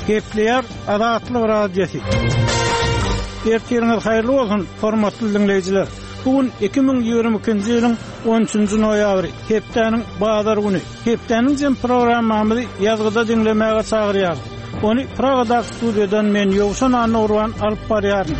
Gepleyer Adatlyk radiosu. Ertiriniz hayırlı olsun, hormatly dinleyijiler. Bugün 2022-nji ýylyň 13-nji noýabry, hepdeniň bazar güni. Hepdeniň jem programmamyzy ýazgyda dinlemäge çagyrýar. Onu Pragada studiýadan men Ýowşan Anurwan alyp barýaryn.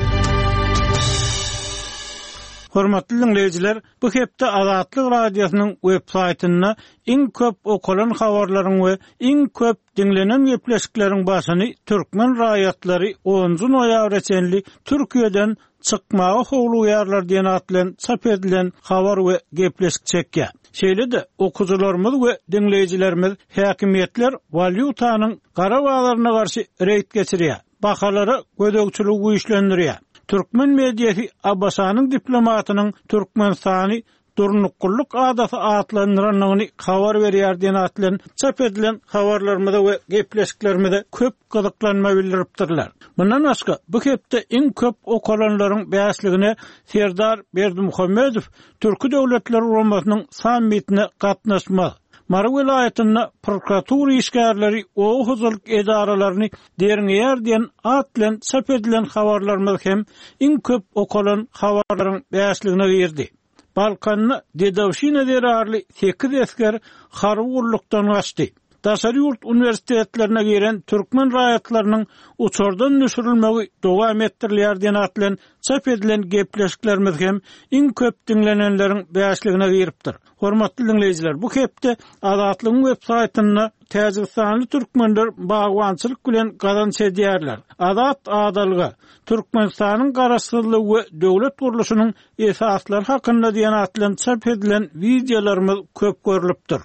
Hormatly dinleyijiler, bu hepde Adatlyk radiosynyň web saýtyna iň köp okulan habarlaryň we iň köp dinlenen gepleşikleriň başyny türkmen raýatlary 10-njy noýabr içenli Türkiýeden çykmagy howluýarlar diýen atlan çap edilen habar we gepleşik çekýär. Şeýle-de okuwçylarymyz we dinleyijilerimiz häkimiýetler valyutanyň gara baglaryna garşy reýt geçirýär. Bahalary gödökçüligi güýçlendirýär. Türkmen mediýasy Abbasanyň diplomatynyň Türkmenistany durnukullyk adasy atlandyranlygyny habar berýär diýen atlan çap edilen habarlarymyzda we gepleşiklerimizde köp gyzyklanma bildiripdirler. Bundan başga bu hepde iň köp okulanlaryň bäsligine Serdar Berdimuhammedow Türki Döwletleri Urasynyň sammitine gatnaşmaz. Mara vilayatyna prokuratura işgärleri o huzurlyk edaralaryny derňeýär diýen atlan çap edilen habarlarymyz hem iň köp okulan habarlaryň bäsligine girdi. Balkanyny Dedawşina derarly 8 esker harwurlukdan gaçdy. Daşary ýurt universitetlerine giren türkmen raýatlarynyň uçurdan düşürilmegi dowam etdirilýär diýen atlan çap edilen gepleşiklerimiz hem iň köp dinlenenleriň bäsligine giripdir. Hormatly dinleyijiler, bu hepde Adatlyk web saýtyna Täjikistanyň türkmenler bagwançylyk bilen gazanç edýärler. Adat adalyga Türkmenistanyň garaşdyrlygy we döwlet guruluşynyň esaslary hakynda diýen atlan çap edilen wideolarymyz köp görülipdir.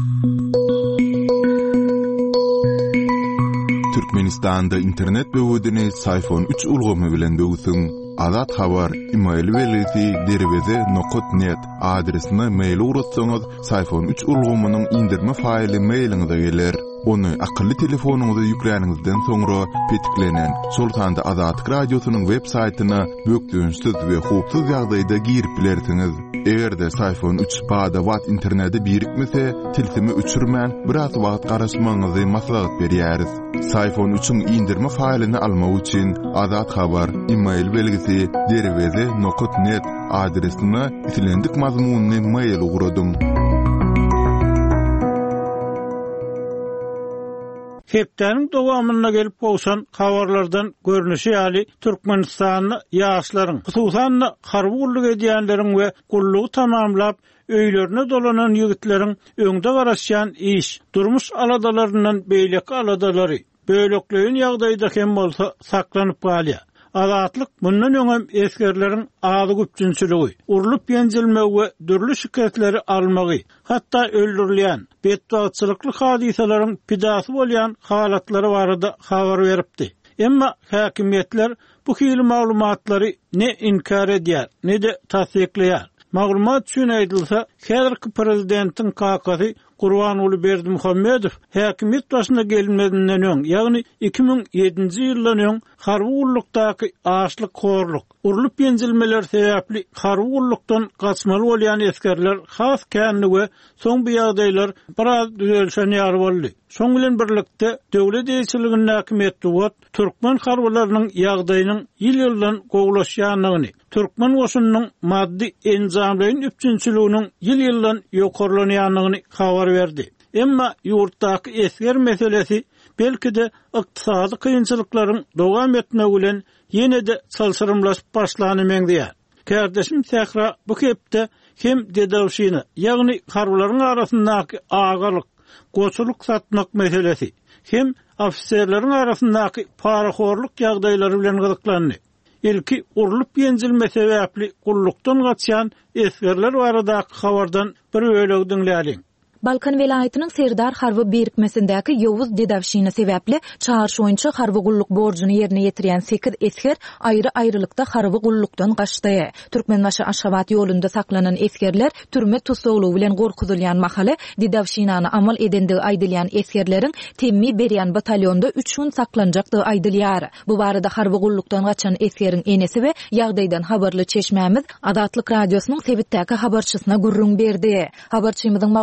Türkmenistanda internet böwedini iPhone 3 ulgamy bilen böwsün. Adat habar email welisi derweze.net adresine mail uratsaňyz iPhone 3 ulgamynyň indirme faýly mailiňize geler. Onu akıllı telefonuňyza ýükläňizden soňra petiklenen Sultanda Adatlyk radiosynyň web saýtyna bökdüňsiz we hupsuz ýagdaýda girip bilersiňiz. Egerde iPhone 3 bada wat interneti birikmese, tilsimi öçürmän biraz wagt garaşmaňyzy maslahat berýäris. iPhone 3-üň indirme faýlyny almak üçin Adat habar email belgisi derweze.net adresine itilendik mazmunyny mail ugradyň. Hepdeniň dowamyna gelip bolsan habarlardan görnüşi ýaly Türkmenistanyň ýaşlaryň, hususan harwurlyk edýänleriň we gullugy tamamlap öýlerine dolanan ýigitleriň öňde garaşýan iş, durmuş aladalaryndan beýleki aladalary, böýlekleýin ýagdaýda hem bolsa saklanyp galýar. Adatlyk bundan öňem eskerleriň ady güpçünçüligi, urulup ýenjilmegi we dürli şikayetleri almagy, hatda öldürilýän, bedbagatçylykly hadisalaryň pidasy bolýan halatlary barada habar beripdi. Emma häkimiýetler bu hili maglumatlary ne inkar edýär, ne de tasdikleýär. Maglumat üçin aýdylsa, häzirki prezidentiň kakasy Gurbanuly Berdimuhammedow häkimiýet başyna gelmedinden öň, ýagny 2007-nji ýyldan öň harwurlukdaky açlyk horluk, urulup ýenjilmeler sebäpli harwurlukdan gaçmaly bolýan eskerler has känni we soň bu ýagdaýlar biraz düzelşenýär boldy. Şoň bilen birlikde döwlet eýçiliginiň häkimiýeti wagt türkmen harwurlarynyň ýagdaýynyň ýyl-ýyldan gowlaşýanyny, türkmen goşunynyň maddi enzamlaryň üpçünçiliginiň ýyl-ýyldan ýokarlanýanyny habar berdi. Emma ýurtdaky esker meselesi belki-de ykdysady kynçylyklaryň dowam etmegi bilen ýene-de çalşyrymlaşyp başlanyp meňdýär. Kardeşim Sähra bu hepde hem Dedawşina, ýagny harwurlaryň arasyndaky agalyk, goçuluk satmak meselesi, hem ofisierleriň arasyndaky paraxorluk ýagdaýlary bilen gyzyklandy. Ilki urulup ýenjilme sebäpli gullukdan gaçýan eskerler baradaky habardan bir öýleg dinläýärin. Balkan vilayatynyň Serdar harby birikmesindäki Ýowuz Dedawşina sebäpli çarşoýunça harby gulluk borjyny ýerine ýetirýän 8 esker aýry-aýrylykda harby gullukdan gaçdy. Türkmenbaşy Aşgabat ýolunda saklanan eskerler türme tutsaglygy bilen gorkuzulýan mahaly Dedawşinany amal edendigi aýdylýan eskerleriň temmi berýän batalyonda 3 gün saklanjakdygy aýdylýar. Bu barada harby gullukdan gaçan eskeriň enesi we ýagdaýdan habarly çeşmämiz Adatlyk radiosynyň sebitdäki habarçysyna gurrun berdi. Habarçymyzyň maglumatyna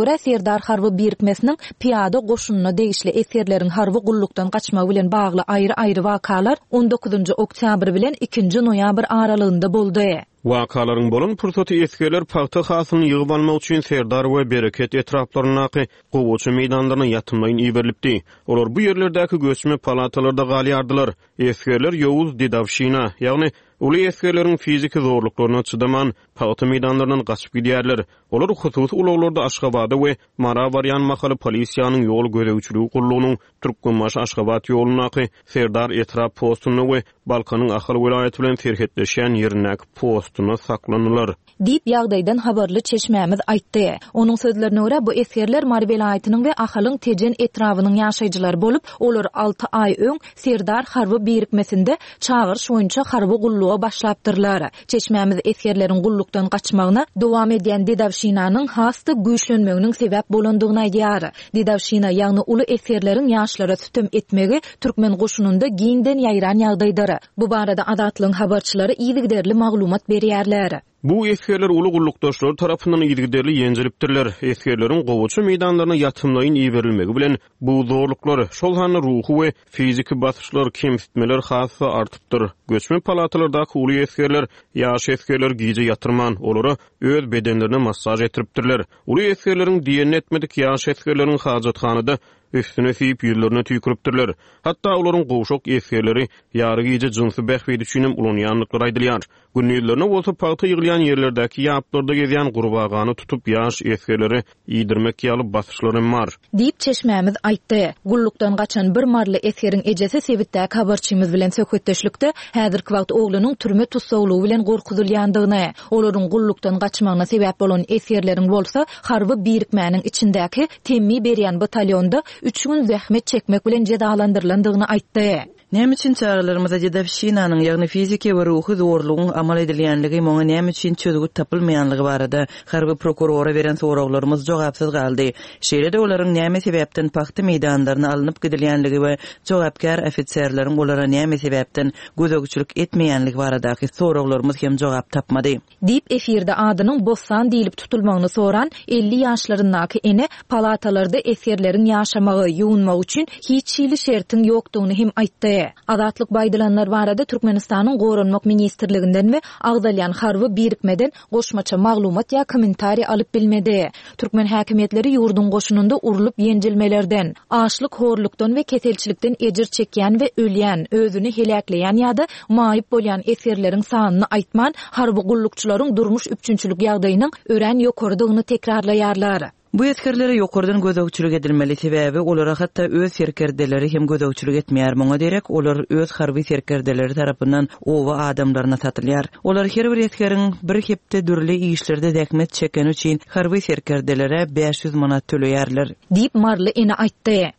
görä Serdar harby birikmesiniň piýada goşununa degişli eskerleriň harby gullukdan gaçmagy bilen bagly aýry-aýry wakalar 19 oktyabr bilen 2 noýabr aralygynda boldy. Wakaların bolan pursaty eskerler paýta hasyny ýygyp almak üçin Serdar we Bereket etraplaryny gowaçy meýdanlaryna ýatymlaýyn iberilipdi. Olar bu ýerlerdäki göçme palatalarda galýardylar. Eskerler Ýowuz Didawşyna, ýagny uly eskerleriň fiziki zorluklaryna çydaman paýta meýdanlaryna gaçyp gidýärler. Olar hususy ulaglarda Aşgabada we Marabaryan mahaly polisiýanyň ýol gözegçiligi gullugynyň Türkmenbaş Aşgabat ýolunaky Serdar etrap postuny we Balkanyň ahal welaýaty bilen serhetleşen ýerindäki postuna saklanylar. Dip ýagdaýdan habarly çeşmämiz aýtdy. Onuň sözlerine görä bu eskerler Mar welaýatynyň we ahalyň tejen etrawynyň ýaşaýjylary bolup, olar 6 aý öň Serdar harby birikmesinde çağırş boýunça harby gulluga başlapdyrlar. Çeşmämiz eskerleriň gullukdan gaçmagyna dowam edýän Didawşynanyň hasty güýçlenmeginiň sebäp bolandygyny aýdýar. Didawşyna ýagny uly eskerleriň ýaşlara sütüm etmegi türkmen goşununda giňden ýaýran ýagdaýdyr. Bu barada adatlyň habarçylary ýygyderli maglumat berýärler. Bu eskerler uly gullukdaşlar tarapyndan ýygyderli ýenjelipdirler. Eskerleriň gowaçy meýdanlaryna ýatymlaýyn iberilmegi bilen bu zorluklar, şol hany ruhy we fiziki basyşlar, kemsitmeler hasy artypdyr. Göçme palatalardaky uly eskerler, ýaş eskerler giýje ýatyrman, olara öz bedenlerine massaj etdiripdirler. Uly eskerleriň diýen etmedik ýaş eskerleriň hajatxanada üstüne siyip ýerlerine tüýküripdirler. Hatta olaryň gowşak eskerleri ýary giýje jynsy bähbedi üçinem ulanýanlyklar aýdylýar. Günýlerine bolsa paýta ýygylýan ýerlerdäki ýaplarda gezýän gurbagany tutup ýaş eskerleri ýydirmek ýalyp basyşlary bar. Diýip çeşmämiz aýtdy. Gullukdan gaçan bir marly eskeriň ejesi Sebitdäki habarçymyz bilen söhbetdeşlikde häzirki wagt oglunyň türme tutsaglygy bilen gorkuzulýandygyny, olaryň gullukdan gaçmagyna sebäp bolan eskerleriň bolsa harby birikmäniň içindäki temmi berýän batalýonda 3 gün zähmet çekmek bilen cedalandyrlandygyny aýtdy. Näme üçin çaralarymyza Didawşynanyň ýagny fiziki we ruhy zorlugyň amal edilýänligi, moňa näme üçin çözügi tapylmaýanlygy barada harby prokurora beren soraglarymyz jogapsyz galdy. Şeýle-de olaryň näme sebäpden paýta meýdanlaryna alınıp gidilýänligi we jogapkar ofitserleriň olara näme sebäpden gözegçilik etmeýänligi baradaky soraglarymyz hem jogap tapmady. Diýip efirde adynyň Bossan diýilip tutulmagyny soran 50 ýaşlaryndaky ene palatalarda eskerleriň ýaşamagy, ýuwunmagy üçin hiç şeýle şertiň ýokdugyny hem aýtdy. Adatlyk baýdalanlar barada Türkmenistanyň Goranmak ministrliginden we agdalýan harby birikmeden goşmaça maglumat ýa kommentari alyp bilmedi. Türkmen häkimetleri ýurdun goşununda urulup ýenjilmelerden, açlyk, horlukdan we keselçilikden ejir çekýän we ölýän, özüni helakleýän ýa-da maýyp bolýan eskerleriň sanyny aýtman harby gullukçylaryň durmuş üpçünçilik ýagdaýynyň ören ýokardygyny tekrarlaýarlar. Bu eskerlere ýokardan gözegçilik edilmeli sebäbi olara hatda öz serkerdeleri hem gözegçilik etmeýär. Moňa derek olar öz harby serkerdeleri tarapyndan owa adamlaryna satylýar. Olar her bir eskeriň bir hepde dürli işlerde däkmet çeken üçin harby serkerdelere 500 manat töleýärler. Diýip marly ene aýtdy.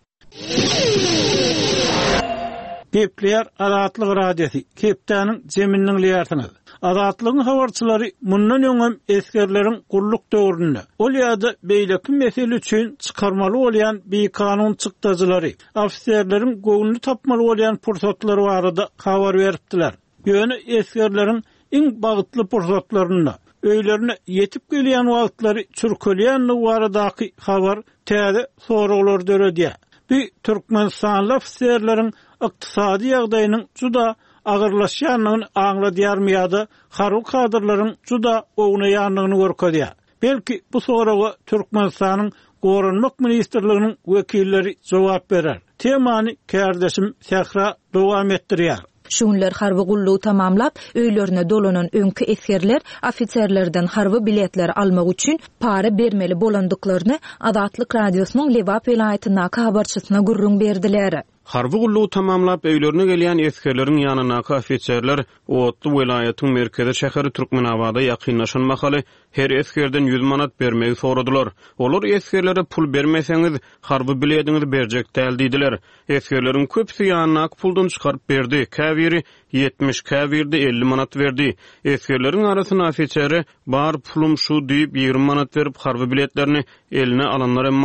Kepler adatlyk radiosi, Kepdäniň zemininiň liýartyny. Adatlygyň habarçylary mundan öňem eskerleriň gulluk döwründe, ol ýa-da beýleki mesele üçin çykarmaly bolýan bir kanun çykdyjylary, ofisiýerleriň göwnü tapmaly bolýan pursatlary barada habar beripdiler. Ýöne eskerleriň iň bagytly pursatlaryna, öýlerine ýetip gelýän wagtlary çürkelýänligi baradaky habar täze soraglar döredýär. Bir Türkmenistanly ofisiýerleriň ykdysady ýagdaýynyň juda agyrlaşýanlygyny aňladýarmyýady, harby kadrlaryň juda ognaýanlygyny görkezýär. Belki bu soraga Türkmenistanyň Goranmak ministrliginiň wekilleri jogap berer. Temany kärdeşim Sehra dowam etdirýär. Şunlar harby gullugy tamamlap, öýlerine dolanan öňkü eskerler ofitserlerden harby biletler almak üçin para bermeli bolandyklaryny Adatlyk radiosynyň Lewap welaýatynyň habarçysyna gurrun berdiler. Harby gullugy tamamlap öýlerine gelýän eskerleriň ýanyna ofitserler Otly welaýatyň merkezi şäheri Türkmenabada ýakynlaşan mahaly her eskerden 100 manat bermegi soradylar. Olar eskerlere pul bermeseňiz harby bilediňizi berjek däl diýdiler. Eskerleriň köpsi ýanyna puldan çykaryp berdi. Käbiri 70, käbirde 50 manat berdi. Eskerleriň arasyna ofitseri bar pulum şu diýip 20 manat berip harby biletlerini eline alanlar bar.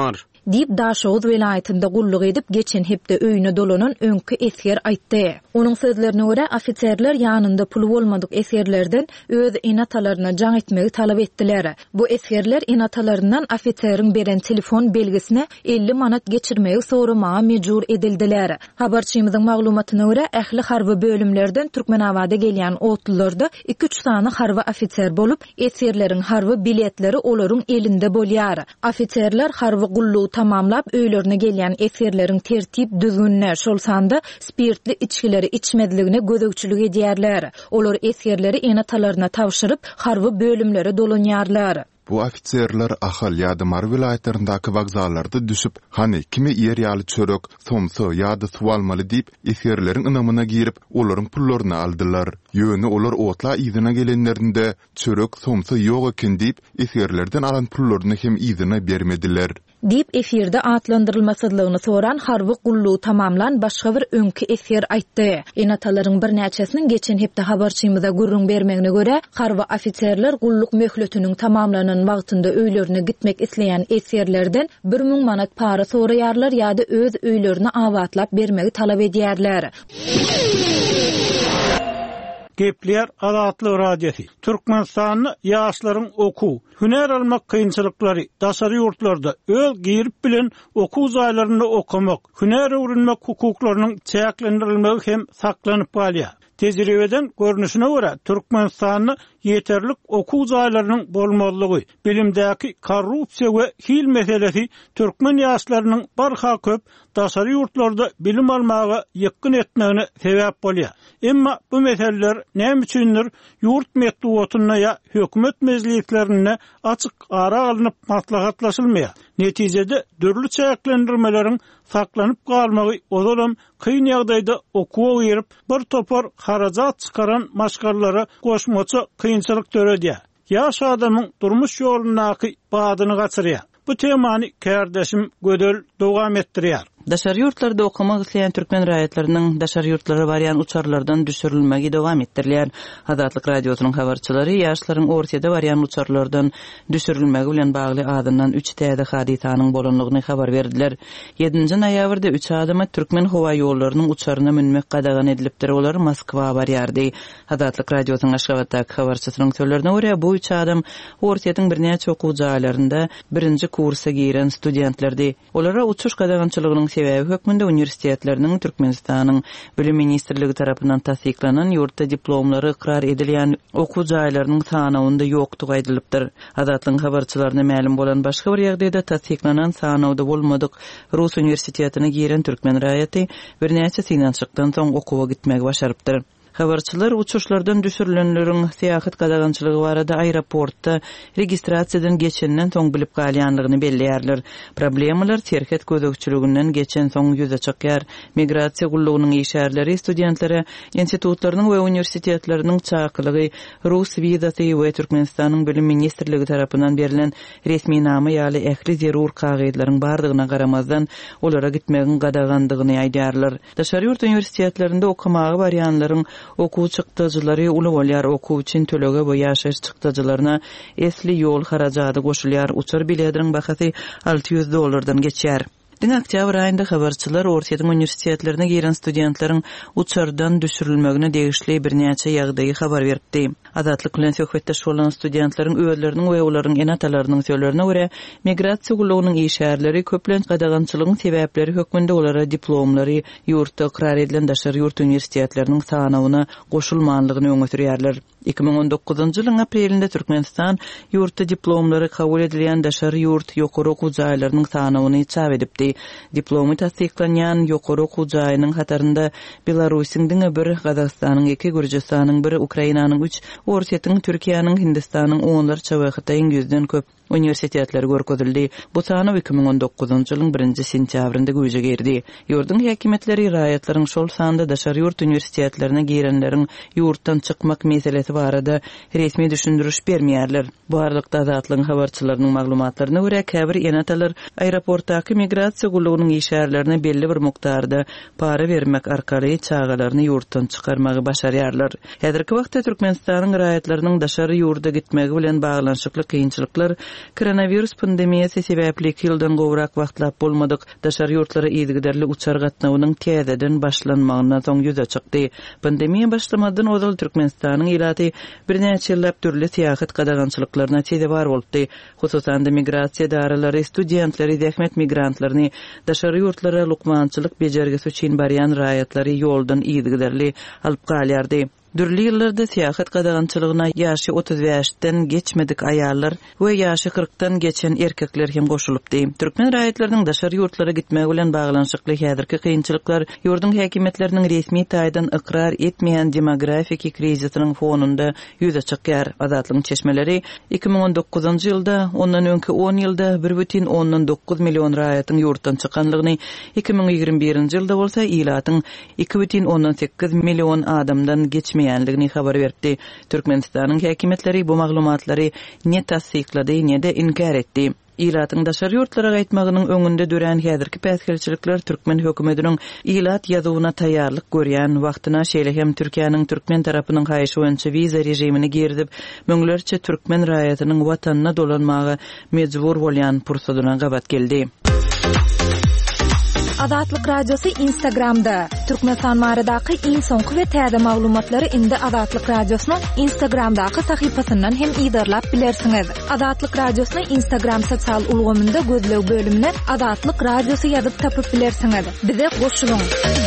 diýip Daşoğuz welaýatynda gulluk edip geçen hepde öýüne dolanan öňkü esger aýtdy. Onuň sözlerine görä ofitserler ýanynda pul bolmadyk esgerlerden öz enatalaryna jaň etmegi talap etdiler. Bu esgerler enatalaryndan ofitseriň beren telefon belgisine 50 manat geçirmegi soramaga mejbur edildiler. Habarçymyzyň maglumatyna görä ähli harby bölümlerden Türkmenabada gelýän otlularda 2-3 sany harby ofitser bolup, esgerleriň harby biletleri olaryň elinde bolýar. Ofitserler harby gullugy tamamlap öýlerine gelýän esgerleriň tertip düzgünne şol sanda spirtli içkileri içmediligine gözegçilik edýärler. Olar esgerleri enatalaryna tapşyryp harby bölümlere dolanýarlar. Bu ofitserler ahal ýa-da Mar vilaýatlaryndaky wagzallarda düşüp, hani kimi ýer ýaly çörek, somso ýa-da su almaly diýip esgerleriň ynamyna girip, olaryň pullaryny aldylar. Ýöne olar otla ýyzyna gelenlerinde çörek, somso ýok eken diýip esgerlerden alan pullaryny hem ýyzyna bermediler. Diýip efirde atlandyrylmasydygyny soran harby gullugy tamamlan başga bir öňkü eser aýtdy. Enatalaryň bir näçesiniň geçen hepde habarçymyza gurrun bermegine görä, harby ofitserler gulluk möhletiniň tamamlanan wagtynda öýlerine gitmek isleýän eserlerden 1000 manat para soraýarlar ýa-da öz öýlerini awatlap bermegi talap edýärler. Gepler Adatly Radiosi. Türkmenistanyň ýaşlaryň okuw, hüner almak kynçylyklary, daşary ýurtlarda öz girip bilen okuw zaýlarynda okumak, hüner öwrenmek hukuklarynyň çäklendirilmegi hem saklanyp galýar. Tejribeden görnüşine görä Türkmenistanyň yeterlik okuw zaýlarynyň bolmalygy, bilimdäki korrupsiýa we hil meselesi türkmen ýaşlarynyň barha köp daşary ýurtlarda bilim almagy ýykyn etmegine sebäp bolýar. Emma bu meseleler näme üçindir ýurt metduwatyna ýa hökümet mezgillerine açyk ara alınıp maslahatlaşylmaýar. Netijede dörlü çäklendirmeleriň saklanyp galmagy ozalam kyn ýagdaýda okuwa berip bir topar harajat çykaran maşgarlara goşmaça kynçylyk töredýär. Ýaş adamyň durmuş ýolunaky badyny gaçyrýar. Bu temany kardeşim Gödel dowam etdirýär. Daşary ýurtlarda okumak isleýän türkmen raýatlarynyň daşary ýurtlara barýan uçarlardan düşürilmegi dowam etdirilýär. Adatlyk radiosynyň habarçylary ýaşlaryň ortada barýan uçarlardan düşürilmegi bilen bagly adından 3 täze hadisanyň bolanlygyny habar berdiler. 7-nji noýabrda 3 adama türkmen howa ýollarynyň uçaryna minmek gadagan edilipdir. Olar Moskwa barýardy. Adatlyk radiosynyň Aşgabatdaky habarçysynyň sözlerine görä bu 3 adam ortaýatyň birnäçe okuw jaýlarynda 1-nji kursa giren studentlerdi. Olara uçuş gadagançylygynyň sebäbi hökmünde universitetleriniň Türkmenistanyň Bilim Ministrligi tarapyndan tasdiklanan ýurtda diplomlary ikrar edilýän okuw jaýlarynyň sanawynda ýokdugy aýdylypdyr. Adatlyň habarçylaryna ma'lum bolan başga bir ýagdaýda tasdiklanan sanawda bolmadyk Rus universitetine giren türkmen raýaty birnäçe synançykdan soň okuwa gitmegi başarypdyr. Habarçylar uçuşlardan düşürilenleriň seýahat gadagançylygy barada aeroportda registrasiýadan geçenden soň bilip galýanlygyny belleýärler. Problemalar serket gözegçiliginden geçen soň ýüze çykýar. Migrasiýa gullugynyň işärleri studentlere institutlarynyň we universitetleriniň çakylygy, Rus wizasy we Türkmenistanyň Bilim Ministrligi tarapyndan berilen resmi nama ýaly ähli zerur kagydlaryň bardygyna garamazdan olara gitmegiň gadagandygyny aýdýarlar. Daşary ýurt universitetlerinde okumagy barýanlaryň okuw çykdyjylary uly bolýar, okuw üçin төлege we ýaşaýyş çykdyjylaryna esli ýol harajaty goşulýar. Uçur biletiniň bahasy $600 geçýär. Diň oktyabr aýynda habarçylar ortaýatyň universitetlerine giren studentleriň uçardan düşürilmegine degişli birnäçe ýagdaýy habar berdi. Adatlyk bilen söhbetdeş bolan studentleriň öýleriniň we olaryň enatalarynyň sözlerine görä, migrasiýa gullugynyň işärleri köplen gadagançylygyň sebäpleri hökmünde olara diplomlary ýurtda ikrar edilen daşary ýurt universitetleriniň sanawyna goşulmanlygyny öňe sürýärler. 2019-njy ýylyň aprelinde Türkmenistan ýurtda diplomlary kabul edilýän daşary ýurt ýokary okuw jaýlarynyň sanawyny çap edipdi. Diplomy tasdiklanýan ýokary okuw jaýynyň hatarynda Belarusyň diňe bir, Gazagstanyň 2, Gürjistanyň 1, Ukrainanyň 3, ortaýatyň Türkiýanyň, Hindistanyň 10 çabakytaýyn 100den köp universitetler görkezildi. Bu sanaw 2019-njy ýylyň 1-nji sentýabrynda güýje girdi. Ýurdun häkimetleri raýatlaryň şol sanda daşary ýurt universitetlerine girenleriň ýurtdan çykmak meselesi barada resmi düşündürüş bermeýärler. Bu aralykda Adatlyň habarçylarynyň maglumatlaryna görä käbir enatalar aeroportdaky migrasiýa gullugynyň işärlerine belli bir mukdarda para bermek arkaly çağalaryny ýurtdan çykarmagy başarýarlar. Häzirki wagtda Türkmenistanyň raýatlarynyň daşary ýurda gitmegi bilen baglanşykly kynçylyklar Koronavirus pandemiyasi sebäpli ýyldan gowrak wagtlap bolmadyk daşary ýurtlara ýygyderli uçar gatnawynyň täzeden başlanmagyna soň ýüze çykdy. Pandemiýa başlamadan ozal Türkmenistanyň ýylaty birnäçe ýyllap türli syýasat gadagançylyklaryna çedebar boldy. Hususan da migrasiýa daralary, studentleri, zähmet migrantlaryny daşary ýurtlara lukmançylyk bejergisi üçin barýan raýatlary ýoldan ýygyderli alyp galýardy. Dürli ýyllarda syýasat gadagançylygyna ýaşy 35-den geçmedik aýallar we ýaşy 40-dan geçen erkekler hem goşulypdy. Türkmen raýatlarynyň daşary ýurtlara gitmegi bilen baglanşykly häzirki kynçylyklar ýurdun häkimetleriniň resmi taýdan ikrar etmeýän demografik krizisiniň fonunda ýüze çykýar. Azatlygyň çeşmeleri 2019-njy ýylda ondan öňki 10 ýylda 1,9 million raýatyň ýurtdan çykanlygyny, 2021-nji ýylda bolsa ýylatyň 2,8 million adamdan geçmeýänligini habar berdi. Türkmenistanyň häkimetleri bu maglumatlary ne tasdiqlady, ne de inkar etdi. Ýylatyň daşary ýurtlara gaýtmagynyň öňünde dören häzirki päsgelçilikler Türkmen hökümetiniň ýylat ýazywyna taýýarlyk görýän wagtyna şeýle hem Türkiýanyň türkmen tarapynyň haýyşy boýunça wiza rejimini girdip, möňlerçe türkmen raýatynyň watanyna dolanmagy mejbur bolýan pursadyna gabat geldi. Azatlyk radiosu Instagramda. Türkmenistan baradaky iň soňky we täze maglumatlary indi Azatlyk radiosynyň Instagramdaky sahypasyndan hem ýydarlap bilersiňiz. Azatlyk radiosynyň Instagram sosial ulgamynda gözlew bölümine Azatlyk radiosu ýazyp tapyp bilersiňiz. Bize goşulyň.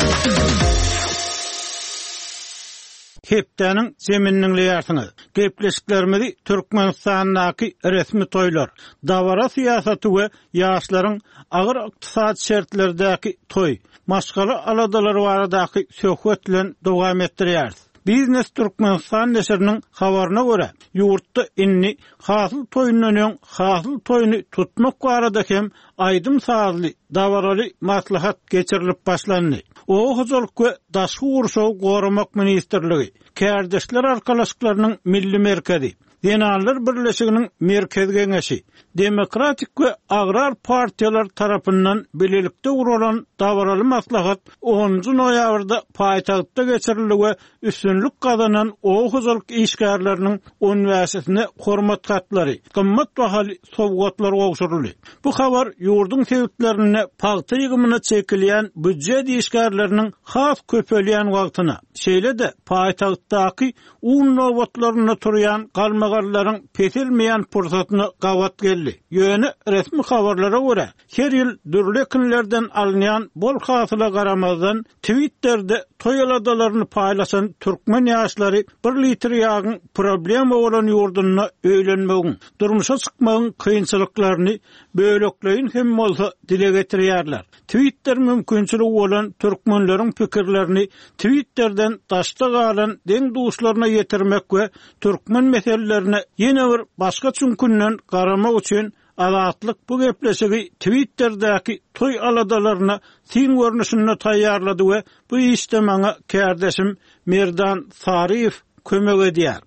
Hepdeniň zemininiň ýarsyňy. Gepleşiklerimizi Türkmenistandaky resmi toýlar, dawara syýasaty we ýaşlaryň agyr ykdysad şertlerdäki toy, maşgala aladalary baradaky söhbet bilen dowam etdirýär. Biznes Türkmenistan neşriniň habaryna görä, ýurtda inni hasyl toýundan hasyl toýuny tutmak barada hem aýdym sazly dawaraly maslahat geçirilip başlandy. O hozalyk we daşky urşaw goramak ministrligi, Kärdeşler arkalaşyklarynyň milli merkezi, Denallar Birleşiginiň merkez geňeşi, demokratik we agrar partiýalar tarapyndan bilelikde urulan dawaraly maslahat 10-njy noýabrda paýtagtda geçirildi we üstünlük gazanan o hozalyk işgärleriniň universitetine hormat gatlary, gymmat bahaly sowgatlar gowşuruldy. Bu habar ýurdun sebeplerine paýta ýygymyna çekilýän büdjet işgärleriniň has köpelýän wagtyna, şeýle de paýtagtdaky un nowatlaryna turýan galmagarlaryň pesilmeýän pursatyny gabat geldi. Ýöne resmi habarlara görä, her ýyl dürli kinlerden alynýan bol hasyla garamazdan Twitter'de toýaladalaryny paýlaşan türkmen ýaşlary 1 litr ýagyň problem bolan ýurdunyna öýlenmegiň, durmuşa çykmagyň kynçylyklaryny bölekleýin hem bolsa dile getirýärler. Twitter mümkinçiligi bolan türkmenleriň pikirlerini Twitter'den taşda galan deň duşlaryna ýetirmek we türkmen meselelerine ýene bir başga çünkünden garamak üçin Azatlyk bu gepleşigi Twitter'däki toy aladalaryna tin görnüşine taýýarlady we bu işde maňa kärdeşim Merdan Sariýew kömek edýär.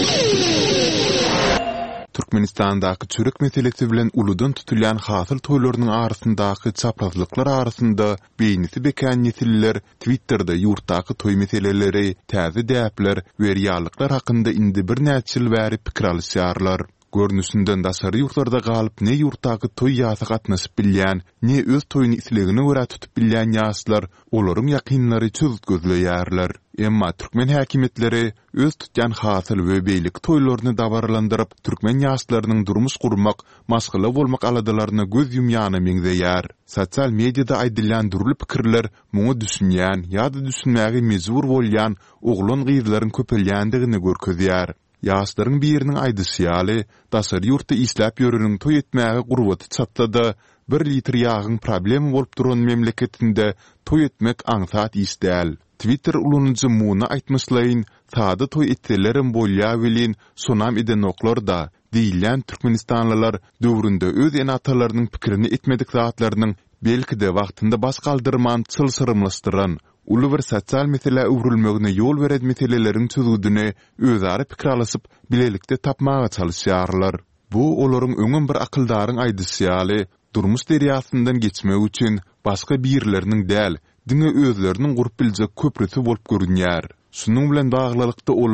Türkmenistandaky çörek meselesi bilen uludan tutulýan hasyl toýlarynyň arasyndaky çaprazlyklar arasynda beýnisi bekan ýetililer Twitter'da ýurtdaky toy meseleleri, täze däpler we ýarlyklar hakynda indi birnäçe ýyl bäri pikir alýarlar. Görnüşinden daşary ýurtlarda galyp ne ýurtdaky toy ýazy gatnaşyp bilýän, ne öz toýuny islegine görä tutup bilýän ýaşlar olaryň ýakynlary çözüp gözleýärler. Emma türkmen häkimetleri öz tutýan hasyl we beýlik toýlaryny dawarlandyryp, türkmen ýaşlarynyň durmuş gurmak, maşgala bolmak aladalaryna göz ýumýany meňzeýär. Sosial mediada aýdylýan durly pikirler muňa düşünýän ýa-da düşünmäge mejbur bolýan oglan gyzlaryň köpelýändigini görkezýär. Ýaşlaryň biriniň aýdysy daşary ýurtda isläp ýörüniň toý etmäge gurbaty çatlady. 1 litr ýagyň problem bolup duran memleketinde toý etmek aňsat isdäl. Twitter ulanyjy muny aýtmyslaýyn, sady toý etlerin bolýa welin sonam edenoklar da diýilýän türkmenistanlylar döwründe öz enatalarynyň pikirini etmedik zatlarynyň belki de wagtynda bas galdyrman çylsyrymlaşdyran ulu bir sosial mesele öwrülmegine ýol beren meseleleriň çözüldüne özari pikir alysyp bilelikde tapmaga çalyşýarlar. Bu olaryň öňün bir akyldaryň aýdysy durmuş derýasyndan geçmek üçin başga birleriniň däl, diňe özleriniň gurup biljek köprüsi bolup görünýär. Şunun bilen baglykda olar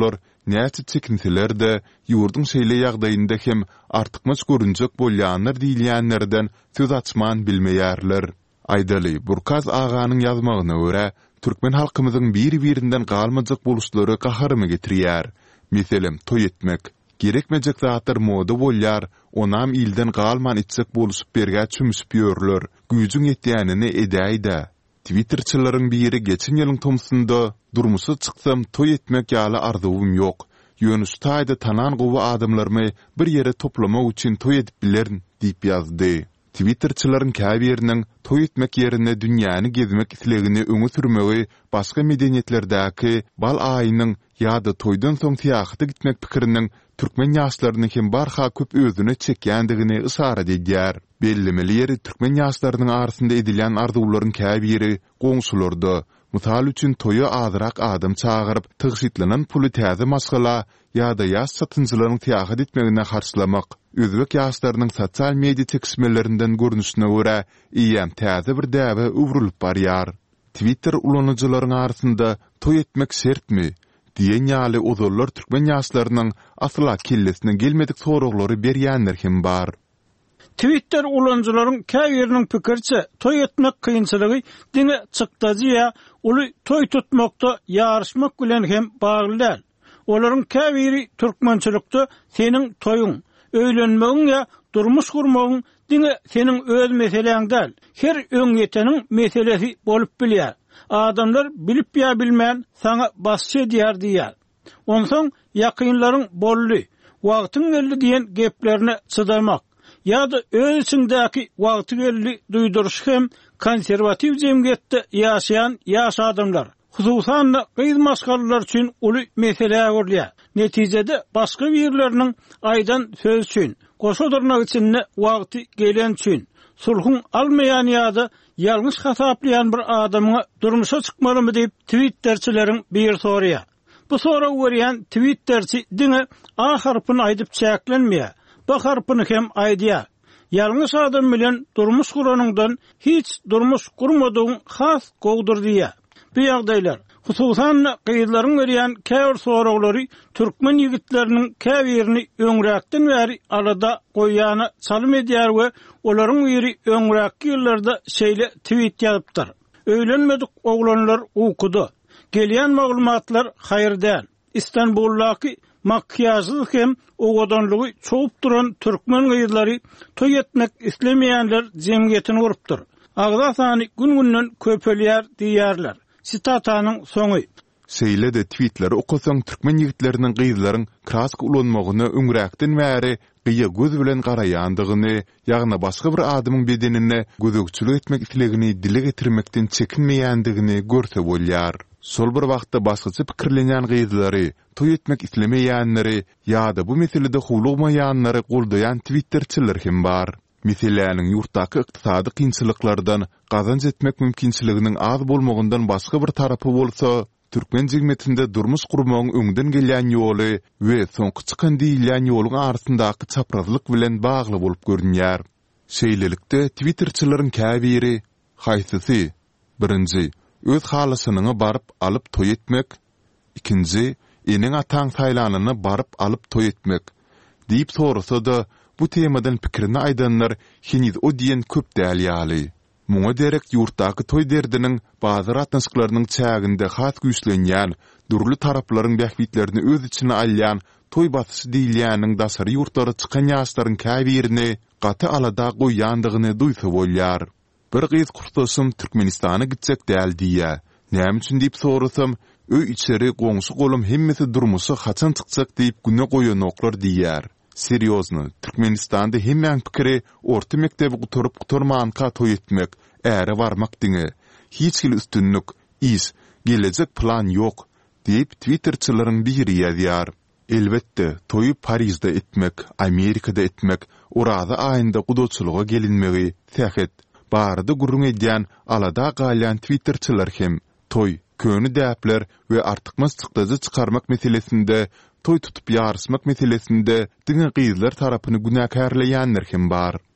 näçe çekintiler de ýurdun şeýle ýagdaýynda hem artykmaz görünjek bolýanlar diýilýänlerden söz açman bilmeýärler. Aýdaly Burkaz aganyň ýazmagyna görä, türkmen halkymyzyň bir-birinden galmajak boluşlary gaharymy getirýär. Meselem toý etmek, gerekmejek zatlar moda bolýar, onam ilden galman içsek boluşup berge çümüsüp ýörler, güýjüň ýetýänini edäýdi. Twitterçylaryň biri geçen ýylyň tomsunda durmusy çyksam toý etmek ýaly arzuwum ýok. Ýönüş taýda tanan gowy adamlarmy bir ýere toplamak üçin toý edip bilerin diýip ýazdy. Twitterçylaryň käbiriniň toý etmek ýerine dünýäni gezmek islegini öňe sürmegi başga medeniýetlerdäki bal aýynyň ýa-da toýdan soň tiýahaty gitmek pikiriniň türkmen ýaşlarynyň hem barha köp özüne çekýändigini ysara edýär. Bellemeli ýeri türkmen ýaşlarynyň arasynda edilen arzuwlaryň käbiri goňşularda. Mysal üçin toýa azyrak adam çagyryp tygyşytlanan puly täze maskala ýa-da ýaş satynjylaryň tiýahat etmegine garşylamak. Özbek ýaşlarynyň sosial media çekişmelerinden görnüşine görä iýem täze bir däwe uwrulyp barýar. Twitter ulanıcılaryň arasynda toý etmek şertmi diýen ýaly ozallar türkmen ýaşlarynyň asla kellesine gelmedik soraglary berýänler hem bar. Twitter ulanıcılaryň käbiriniň pikirçe toý etmek kynçylygy diňe çykdaýa uly toý tutmakda ýarışmak bilen hem bagly. Olaryň käbiri türkmençilikde seniň toýuň, öýlenmegiň ýa durmuş gurmagyň diňe seniň öz meseleň däl, her öň ýeteniň meselesi bolup bilýär. Adamlar bilip ýa bilmän saňa basçy diýär diýär. Onsoň ýakynlaryň bolly, wagtyň geldi diýen geplerine çydamak ýa-da öz içindäki wagty geldi duýduryş hem konserwatiw jemgyýetde ýaşaýan ýaş adamlar hususan gyz maskallar üçin uly mesele görýär. Netijede başga birleriniň aýdan söz üçin, goşadyrnak üçin wagty gelen üçin sulhun almaýan ýa-da ýalňyş hasaplayan bir adamyň durmuşa çykmalymy diýip Twitterçileriň bir soraýar. Bu sora görýän Twitterçi diňe a harpyny aýdyp çäklenmeýär. Bu harpyny hem aýdýar. Ýalňyş adam bilen durmuş guranyňdan hiç durmuş gurmadygyň has gowdur diýär. Bu ýagdaýlar hususan gyzlaryň berýän käbir soraglary türkmen ýigitleriniň käbirini öňräkden bäri alada goýýany salym edýär we olaryň biri öňräki ýyllarda şeýle tweet ýazypdyr. Öýlenmedik oglanlar ukudy. Gelýän maglumatlar haýyrdan. İstanbuldaky makyajly hem owadanlygy çoğup duran türkmen gyzlary toý etmek islemeýänler jemgyýetini urupdyr. Agda sany gün-günden köpelýär diýerler. Sitataның soňy. Şeýle de tweetleri okusaň türkmen ýigitleriniň gyzlaryň krask ulanmagyny öňräkden bäri gyýa göz bilen garaýandygyny, ýagna başga bir adamyň bedenine gözükçülük etmek islegini dile getirmekden çekinmeýändigini görse bolýar. Sol bir wagtda başgaça pikirlenýän gyzlary, toý etmek islemeýänleri ýa-da bu meselede howlugmaýanlary goldaýan Twitterçiler hem bar. Meselenin yurtdaky ykdysady kynçylyklardan gazanç etmek mümkinçiliginiň az bolmagyndan başga bir tarapy bolsa, türkmen jigmetinde durmuş gurmagyň öňden gelýän ýoly we soňky çykan diýilýän ýoluň arasyndaky çaprazlyk bilen bagly bolup görünýär. Şeýlelikde Twitterçilaryň käbiri haýsysy: birinji, öz halasynyňy baryp alyp toý etmek, ikinji, eniň ataň saýlanyny baryp alyp toý etmek diýip sorasa da bu temadan pikirini aýdanlar heniz o diýen köp däl ýaly. Muňa derek ýurtdaky toý derdiniň bazar atnaşyklarynyň çäginde has güýçlenýän, durly taraplaryň bähbitlerini öz içine alýan toý basy diýilýäniň dasary ýurtlary çykan ýaşlaryň käbirini gaty alada goýýandygyny duýsa bolýar. Bir gyz kurtaşym Türkmenistana gitsek däl diýär. Näme üçin diýip sorasam, öý içeri goňşy golum hemmesi durmuşy haçan çyksak diýip güne goýanoklar diýär. Seriozny, Türkmenistanda hemmeň pikiri orta mektebi guturup-guturmanka toý etmek, äre barmak diňe. Hiç kil üstünlük, iş, gelecek plan ýok, diýip Twitterçilaryň biri ýazýar. Elbetde, toýu Parisde etmek, Amerikada etmek, orada aýynda gudoçylyga gelinmegi, tähet, barada gurrun edýän alada galýan Twitterçiler hem toý, köni däpler we artykmaz çykdazy çykarmak meselesinde toy tutup ýarysmak meselesinde diňe gyzlar tarapyny günäkärleýänler hem bar.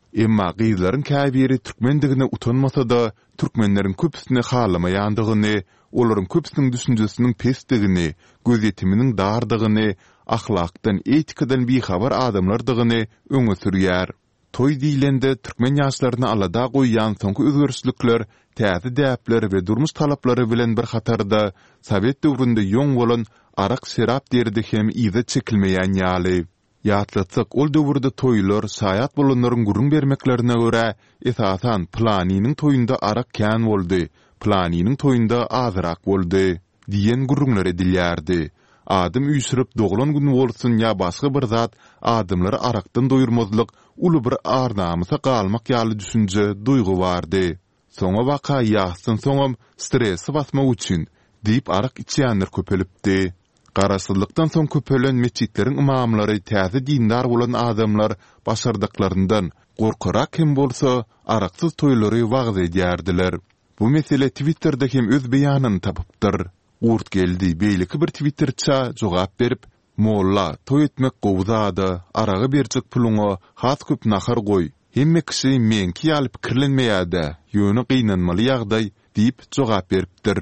Emma gyzlaryň käbiri türkmendigine utanmasa da türkmenleriň köpüsine halamaýandygyny, olaryň köpüsiniň düşünjesiniň pesdigini, gözetiminiň dardygyny, ahlakdan, etikadan bihabar adamlardygyny öňe sürýär. Toy diýlende türkmen ýaşlaryny alada goýýan soňky özgörüşlikler, täze däpler we durmuş talaplary bilen bir hatarda Sowet döwründe ýoň bolan arak serap derdi hem ize çekilmeýän ýaly. Ýatlatsak ol döwürde toýlar saýat bolanlaryň gurrun bermeklerine görä esasan planiniň toýunda arak kän boldy, planiniň toýunda azyrak boldy diýen gurrunlar edilýärdi. Adam üýsürip doglan gün bolsun ýa başga bir zat adamlary arakdan doýurmazlyk uly bir arnamysa galmak ýaly düşünje duýgu bardy. Soňa waka ýaşsyn soňam stresi basmak üçin diýip arak içýänler köpelipdi. Garaşsızlykdan soň köpelen meçitleriň imamlary täze dindar bolan adamlar başardyklaryndan gorkarak hem bolsa araksyz toýlary wagt edýärdiler. Bu mesele Twitter'da hem öz beýanyny tapypdyr. Urt geldi, beýleki bir Twitterça jogap berip, "Molla, toý etmek gowzady, aragy berjek puluňa has köp nahar goý. Hemme kişi menki ýaly pikirlenmeýärdi, ýöne gynanmaly ýagdaý" diýip jogap beripdir.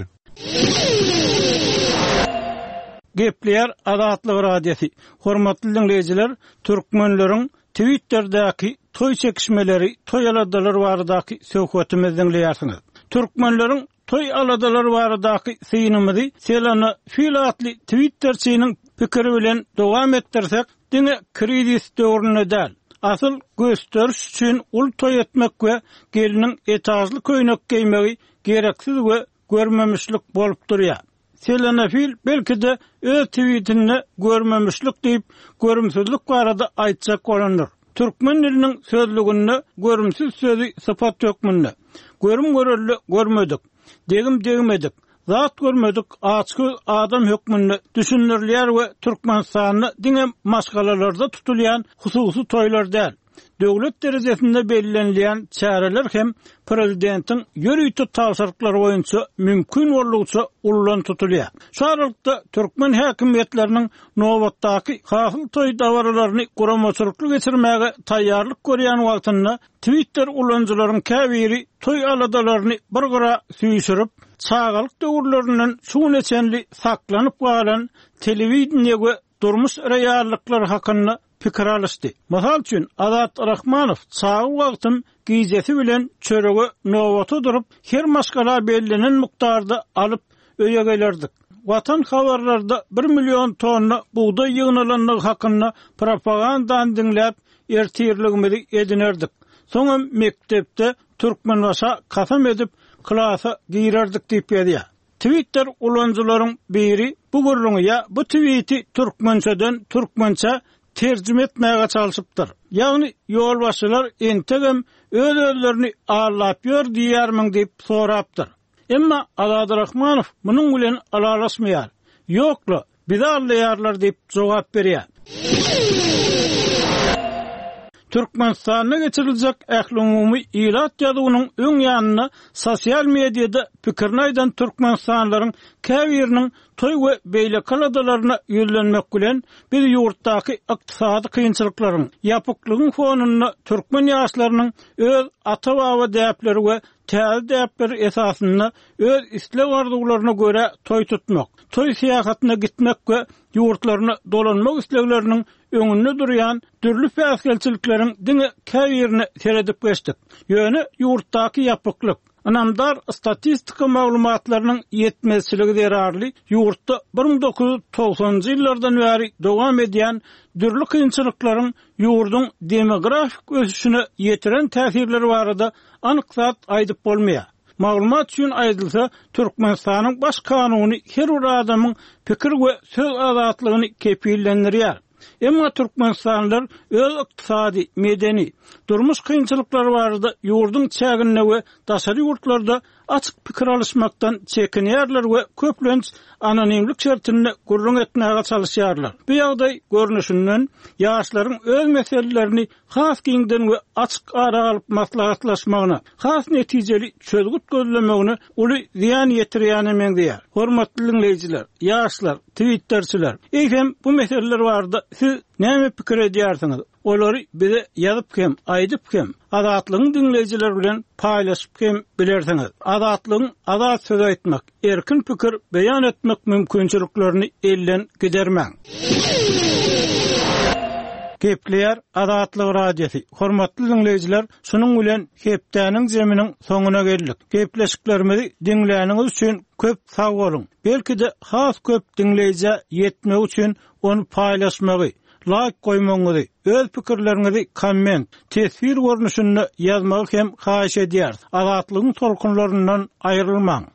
Gepler Adatlyk radiosi. Hormatly dinleyijiler, türkmenleriň Twitter'däki toy çekişmeleri, toy aladalar baradaky söhbetimizi dinleýärsiňiz. Türkmenleriň toy aladalar baradaky syňymy Selana Filatly Twitterçynyň pikiri bilen dowam etdirsek, dine krizis döwrüne däl. Asıl gösteriş üçin ul toy etmek we geliniň etajly köýnek giýmegi gereksiz we görmemişlik bolup durýar. Selana Fil belki de öz tweetini görmemişlik diýip görümsüzlik barada aýtjak bolanlar. Türkmen diliniň sözlügünde görümsiz sözi sıfat tökmünde. Görüm görelli görmedik. Degim-degimedik. Zat görmedik. Açky adam hökmünde düşünürler we Türkmenistanyny diňe maşgalalarda tutulýan hususy toýlar däl. Döwlet derejesinde bellenilýän çäreler hem prezidentiň ýörüýti tawsyrlyklary boýunça mümkin bolýança ullan tutulýar. Şu aralykda türkmen häkimetleriniň nowatdaky hasyl toý dawarlaryny guramaçylyk geçirmäge taýýarlyk görýän wagtynda Twitter ulanjylaryň käbiri toý aladalaryny bir gara süýşürip, çağalyk döwürlerinden şu neçenli saklanyp galan telewiziýa we durmuş reallyklar hakynda pikir alışdy. Masal üçin Azat Rahmanow çağı wagtym gijesi bilen çörege nowata durup her maşgala bellenen mukdarda alıp öýe gelerdik. Watan habarlarda 1 milyon tonna buğday ýygynalanlygy hakynda propagandanı dinläp ertirligimizi edinerdik. Soňra mektepde türkmenwaşa kasam edip klasa giýerdik diýip ýa. Twitter ulanjylaryň biri bu gurrunga bu tweeti türkmençeden türkmençe tercüme etmäge çalışypdyr. Ýagny ýolbaşçylar entegem öz-özlerini ağırlap ýör diýärmiň diýip sorapdyr. Emma Azat Rahmanow munyň bilen alalaşmaýar. Ýokla, bizi alýarlar diýip jogap berýär. Türkmenistanyna geçiriljek ähli-umumy ilat ýazygynyň öň ýanyna sosial mediada pikirini aýdan türkmenistanlylaryň käbiriniň toy we beýlek aladalaryna ýölenmek bilen bir ýurtdaky ykdysady kynçylyklaryň ýapyklygyň fonunda türkmen ýaşlarynyň öz ata-baba däpleri we täze däpleri esasynda öz isleg arzularyna göre toy tutmak, toy syýahatyna gitmek we ýurtlaryna dolanmak islegleriniň öňünde durýan türlü fäsgelçilikleriň diňe käbirini seredip geçdik. Ýöne ýurtdaky ýapyklyk, anamdar statistika maglumatlarynyň ýetmezçiligi derarly ýurtda 1990-njy ýyllardan bäri dowam edýän dürli kynçylyklaryň ýurdun demografik ösüşine ýetiren täsirleri barada anyk zat aýdyp bolmaýar. Maglumat üçin aýdylsa, Türkmenistanyň baş kanuny her bir adamyň pikir we söz azatlygyny kepillendirýär. Emma Türkmenistanlylar öz ykdysady, medeni, durmuş kynçylyklary barada ýurdun çägine we daşary ýurtlarda açyk pikir alışmakdan çekinýärler we köplenç anonimlik şertini gurrun etmäge çalışýarlar. Bu ýagdaý görnüşinden ýaşlaryň öz meselelerini has giňden we açyk ara alyp maslahatlaşmagyna, has netijeli çözgüt gözlemegine uly ziýan ýetirýäni meňdiýär. Hormatly dinleýijiler, ýaşlar, Twitterçiler, eýsem bu meseleler barada siz näme pikir edýärsiňiz? olary bize ýazyp hem, aýdyp hem, azatlygyň dinleýijiler bilen paýlaşyp hem bilersiňiz. Azatlygyň azat söz aýtmak, erkin pikir beýan etmek mümkinçiliklerini elden gidermäň. Kepler Azatlyk radiosi. Hormatly dinleyijiler, şunuň bilen Kepdäniň jeminiň soňuna geldik. Kepleşiklerimizi dinläniňiz üçin köp sag bolun. Belki de has köp dinleýije ýetmek üçin onu paýlaşmagy, like goýmaňyzy, öz pikirleriňizi komment, tesbir görnüşinde ýazmagy hem haýyş edýär. Azatlygyň tolkunlaryndan aýrylmaň.